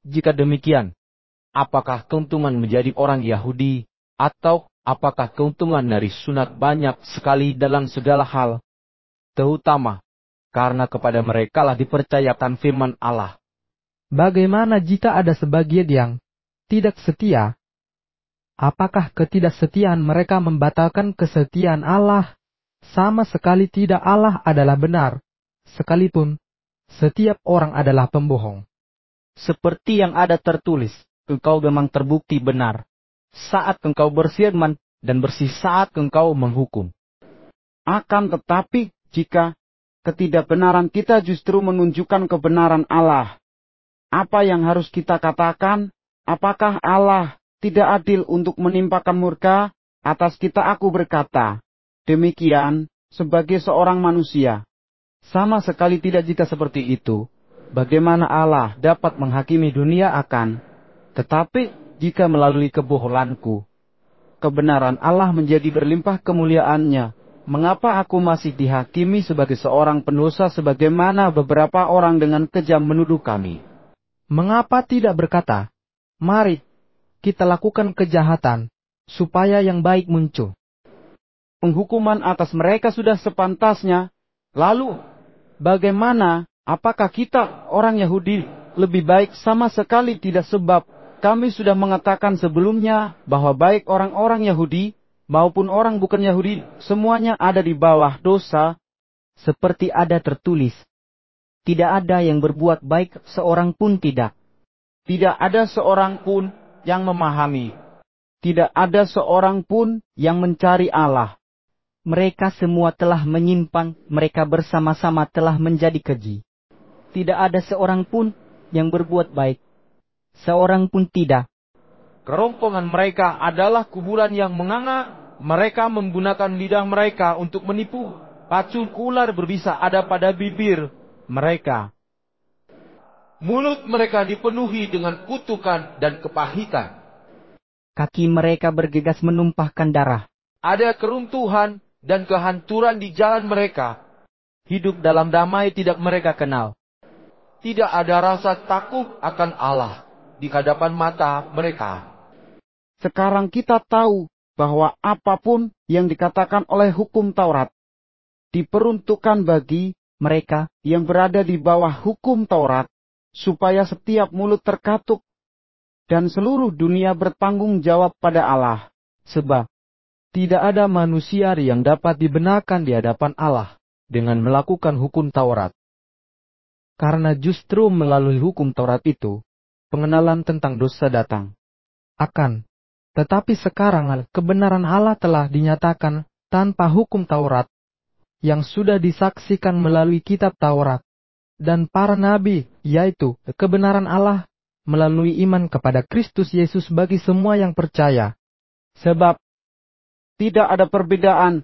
Jika demikian, apakah keuntungan menjadi orang Yahudi, atau apakah keuntungan dari sunat banyak sekali dalam segala hal? Terutama, karena kepada merekalah dipercayakan firman Allah. Bagaimana jika ada sebagian yang tidak setia? Apakah ketidaksetiaan mereka membatalkan kesetiaan Allah? Sama sekali tidak, Allah adalah benar, sekalipun setiap orang adalah pembohong. Seperti yang ada tertulis, engkau memang terbukti benar saat engkau berfirman dan bersih saat engkau menghukum. Akan tetapi, jika ketidakbenaran kita justru menunjukkan kebenaran Allah, apa yang harus kita katakan? Apakah Allah tidak adil untuk menimpakan murka atas kita? Aku berkata demikian sebagai seorang manusia. Sama sekali tidak. Jika seperti itu, bagaimana Allah dapat menghakimi dunia akan? Tetapi jika melalui kebohonganku, kebenaran Allah menjadi berlimpah kemuliaannya, mengapa aku masih dihakimi sebagai seorang pendosa sebagaimana beberapa orang dengan kejam menuduh kami? Mengapa tidak berkata, mari kita lakukan kejahatan, supaya yang baik muncul? Penghukuman atas mereka sudah sepantasnya. Lalu, bagaimana? Apakah kita, orang Yahudi, lebih baik? Sama sekali tidak, sebab kami sudah mengatakan sebelumnya bahwa baik orang-orang Yahudi maupun orang bukan Yahudi, semuanya ada di bawah dosa. Seperti ada tertulis, tidak ada yang berbuat baik, seorang pun tidak. Tidak ada seorang pun yang memahami. Tidak ada seorang pun yang mencari Allah. Mereka semua telah menyimpang, mereka bersama-sama telah menjadi keji. Tidak ada seorang pun yang berbuat baik, seorang pun tidak. Kerongkongan mereka adalah kuburan yang menganga. Mereka menggunakan lidah mereka untuk menipu. Racun ular berbisa ada pada bibir mereka. Mulut mereka dipenuhi dengan kutukan dan kepahitan. Kaki mereka bergegas menumpahkan darah. Ada keruntuhan dan kehancuran di jalan mereka. Hidup dalam damai tidak mereka kenal. Tidak ada rasa takut akan Allah di hadapan mata mereka. Sekarang kita tahu bahwa apapun yang dikatakan oleh hukum Taurat diperuntukkan bagi mereka yang berada di bawah hukum Taurat, supaya setiap mulut terkatuk dan seluruh dunia bertanggung jawab pada Allah. Sebab tidak ada manusia yang dapat dibenarkan di hadapan Allah dengan melakukan hukum Taurat. Karena justru melalui hukum Taurat itu, pengenalan tentang dosa datang. Tetapi sekarang kebenaran Allah telah dinyatakan tanpa hukum Taurat, yang sudah disaksikan melalui kitab Taurat dan para nabi, yaitu kebenaran Allah melalui iman kepada Kristus Yesus bagi semua yang percaya. Sebab tidak ada perbedaan.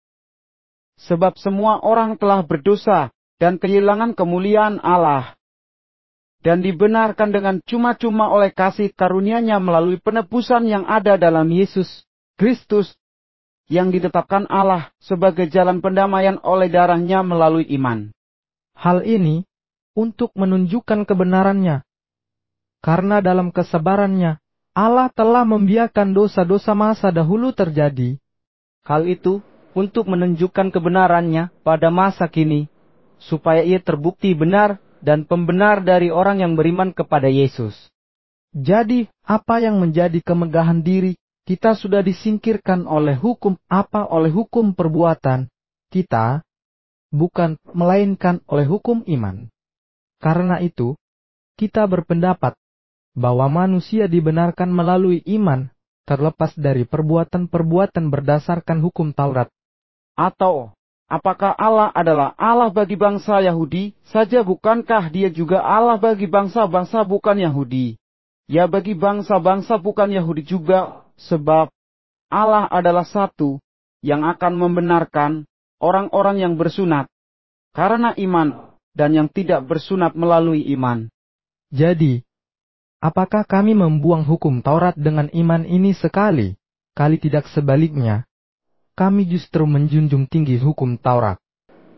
Sebab semua orang telah berdosa dan kehilangan kemuliaan Allah, dan dibenarkan dengan cuma-cuma oleh kasih karunia-Nya melalui penebusan yang ada dalam Yesus Kristus, yang ditetapkan Allah sebagai jalan pendamaian oleh darah-Nya melalui iman. Hal ini untuk menunjukkan kebenarannya. Karena dalam kesabarannya, Allah telah membiarkan dosa-dosa masa dahulu terjadi. Hal itu untuk menunjukkan kebenarannya pada masa kini, supaya ia terbukti benar dan pembenar dari orang yang beriman kepada Yesus. Jadi, apa yang menjadi kemegahan diri, kita sudah disingkirkan oleh hukum perbuatan kita, bukan melainkan oleh hukum iman. Karena itu, kita berpendapat bahwa manusia dibenarkan melalui iman, terlepas dari perbuatan-perbuatan berdasarkan hukum Taurat. Atau, apakah Allah adalah Allah bagi bangsa Yahudi saja? Bukankah Dia juga Allah bagi bangsa-bangsa bukan Yahudi? Ya, bagi bangsa-bangsa bukan Yahudi juga, sebab Allah adalah satu yang akan membenarkan orang-orang yang bersunat karena iman dan yang tidak bersunat melalui iman. Jadi, apakah kami membuang hukum Taurat dengan iman ini sekali? Kali tidak, sebaliknya. Kami justru menjunjung tinggi hukum Taurat.